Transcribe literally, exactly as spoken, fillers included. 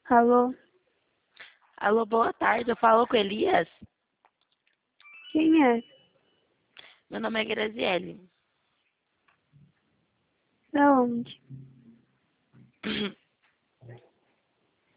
Alô? Alô, boa tarde. Eu falo com Elias. Quem é? Meu nome é Graziele. Da onde?